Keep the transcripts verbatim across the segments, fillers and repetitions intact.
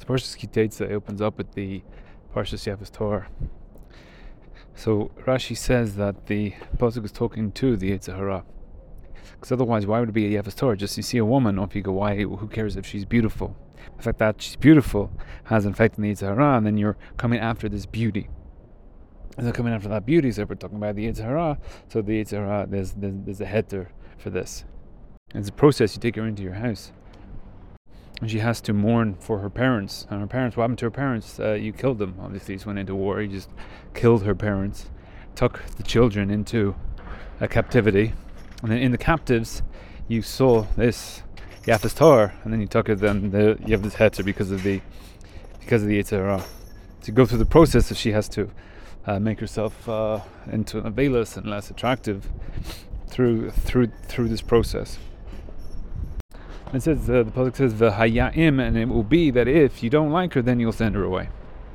Parshas Kiteitzah opens up with the Parshas Yafas Torah. So Rashi says that the pasuk is talking to the Yetzer Hara, because otherwise, why would it be a Yafas Torah? Just you see a woman, off you go. Why? Who cares if she's beautiful? The fact that she's beautiful has an effect on the Yetzer Hara, and then you're coming after this beauty. And they're coming after that beauty, so if we're talking about the Yetzer Hara, so the Yetzer Hara, there's, there's, there's a heter for this. It's a process. You take her into your house, and she has to mourn for her parents. And her parents, what happened to her parents? Uh, you killed them. Obviously, she went into war. You just killed her parents, took the children into a captivity, and then in the captives, you saw this Yafas Torah, and then you took it. Then the, you have this heter because of the because of the Yetzer Hara. So you go through the process. So she has to uh, make herself uh, into an avelus and less attractive through through through this process. It says, uh, the pasuk says, "V'hayaim," and it will be that if you don't like her, then you'll send her away.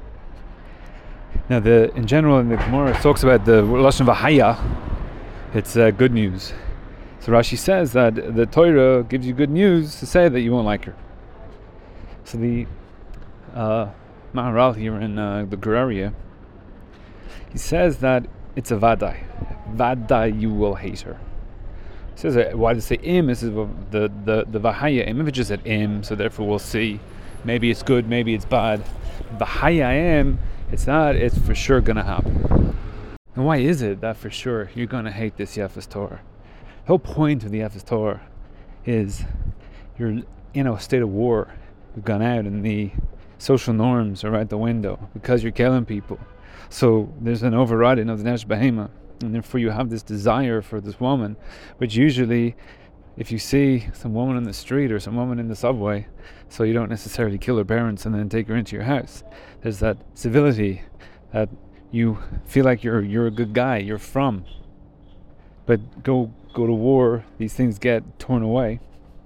Now, the in general, in the Gemara, it talks about the lashon v'haya. It's uh, good news. So Rashi says that the Torah gives you good news to say that you won't like her. So the uh, Maharal here in uh, the Geraria, he says that it's a vadai. Vadai, you will hate her. It says, uh, why does it say im? This is the the the vahaya im. If it just said im, so therefore we'll see. Maybe it's good, maybe it's bad. Vahaya im, it's not. It's for sure gonna happen. And why is it that for sure you're gonna hate this Yafas Torah? The whole point of the Yafas Torah is you're in a state of war. You've gone out, and the social norms are out the window because you're killing people. So there's an overriding of the Nefesh Behema. And therefore you have this desire for this woman, which usually, if you see some woman in the street or some woman in the subway, so you don't necessarily kill her parents and then take her into your house. There's that civility that you feel like you're you're a good guy, you're from. But go go to war, these things get torn away.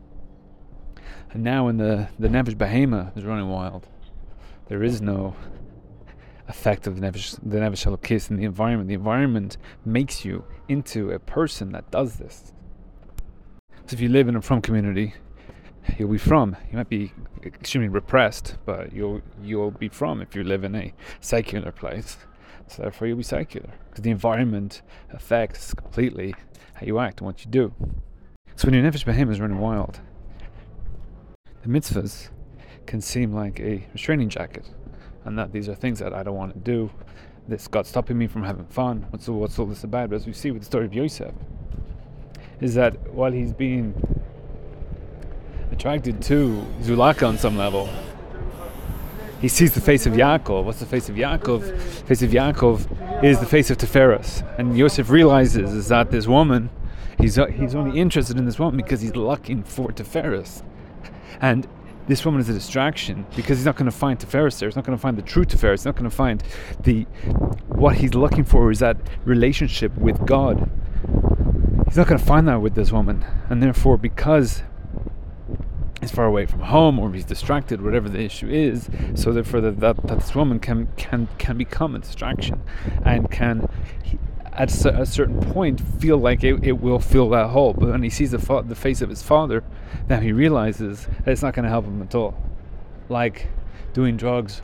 And now when the, the Nefesh Behema is running wild, there is no effect of the Nefesh, the Nefesh Elokis in the environment. The environment makes you into a person that does this. So if you live in a frum community, you'll be frum. You might be extremely repressed, but you'll you'll be frum if you live in a secular place. So therefore you'll be secular, because the environment affects completely how you act and what you do. So when your Nefesh Behema is running wild, the mitzvahs can seem like a restraining jacket. And that these are things that I don't want to do. This God's stopping me from having fun. What's all, what's all this about? But as we see with the story of Yosef, is that while he's being attracted to Zulaka on some level, he sees the face of Yaakov. What's the face of Yaakov? The face of Yaakov is the face of Tiferes. And Yosef realizes is that this woman, he's he's only interested in this woman because he's looking for Tiferes. And this woman is a distraction because he's not going to find Tiferes there. He's not going to find the true Tiferes. He's not going to find the what he's looking for is that relationship with God. He's not going to find that with this woman, and therefore, because he's far away from home or he's distracted, whatever the issue is, so therefore that that, that this woman can can can become a distraction, and can he, at a certain point feel like it, it will fill that hole. But when he sees the fa- the face of his father, now he realizes that it's not going to help him at all. Like doing drugs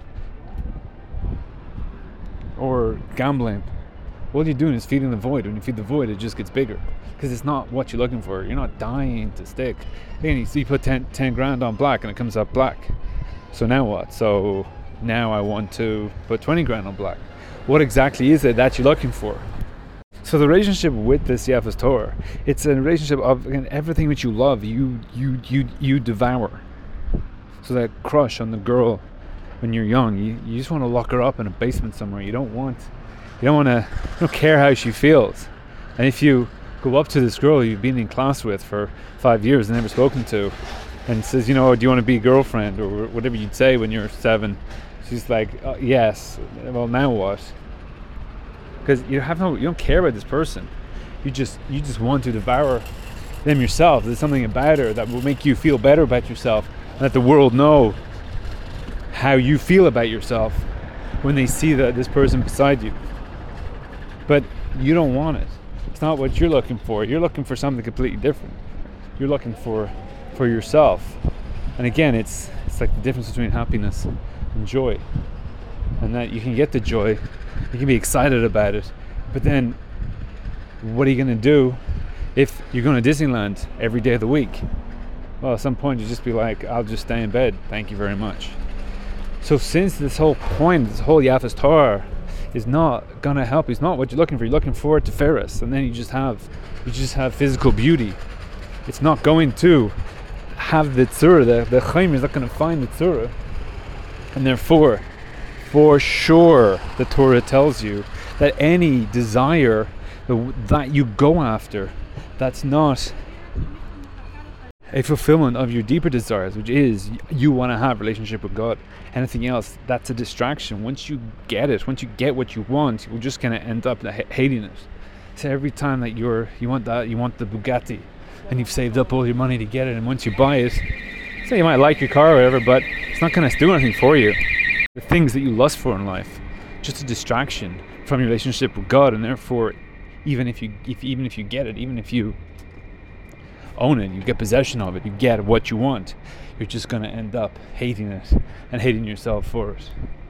or gambling. All you're doing is feeding the void. When you feed the void, it just gets bigger, because it's not what you're looking for. You're not dying to stick. Again, you see, you put ten, ten grand on black and it comes up black. So now what? So now I want to put twenty grand on black. What exactly is it that you're looking for? So the relationship with this Yafas Torah, it's a relationship of, again, everything that you love, you you you you devour. So that crush on the girl when you're young, you, you just want to lock her up in a basement somewhere. You don't want, you don't want to, you don't care how she feels. And if you go up to this girl you've been in class with for five years and never spoken to, and says, you know, do you want to be a girlfriend, or whatever you'd say when you're seven, she's like, oh, yes. Well, now what? Because you have no, you don't care about this person. You just, you just want to devour them yourself. There's something about her that will make you feel better about yourself, and let the world know how you feel about yourself when they see that this person beside you. But you don't want it. It's not what you're looking for. You're looking for something completely different. You're looking for, for yourself. And again, it's It's like the difference between happiness and joy. And that you can get the joy, you can be excited about it, but then what are you going to do if you're going to Disneyland every day of the week? Well, at some point you just be like, I'll just stay in bed, thank you very much. So since this whole point, this whole Yafas Torah is not going to help, it's not what you're looking for, you're looking forward to Ferris, and then you just have you just have physical beauty. It's not going to have the tzura, the, the chaim is not going to find the tzura. And therefore, for sure, the Torah tells you that any desire that you go after, that's not a fulfillment of your deeper desires, which is you want to have a relationship with God. Anything else, that's a distraction. Once you get it, once you get what you want, you're just going to end up hating it. So every time that you're you want that, you want the Bugatti, and you've saved up all your money to get it, and once you buy it, so you might like your car or whatever, but it's not going to do anything for you. The things that you lust for in life, just a distraction from your relationship with God, and therefore, even if you, if even if you get it, even if you own it, you get possession of it, you get what you want, you're just going to end up hating it and hating yourself for it.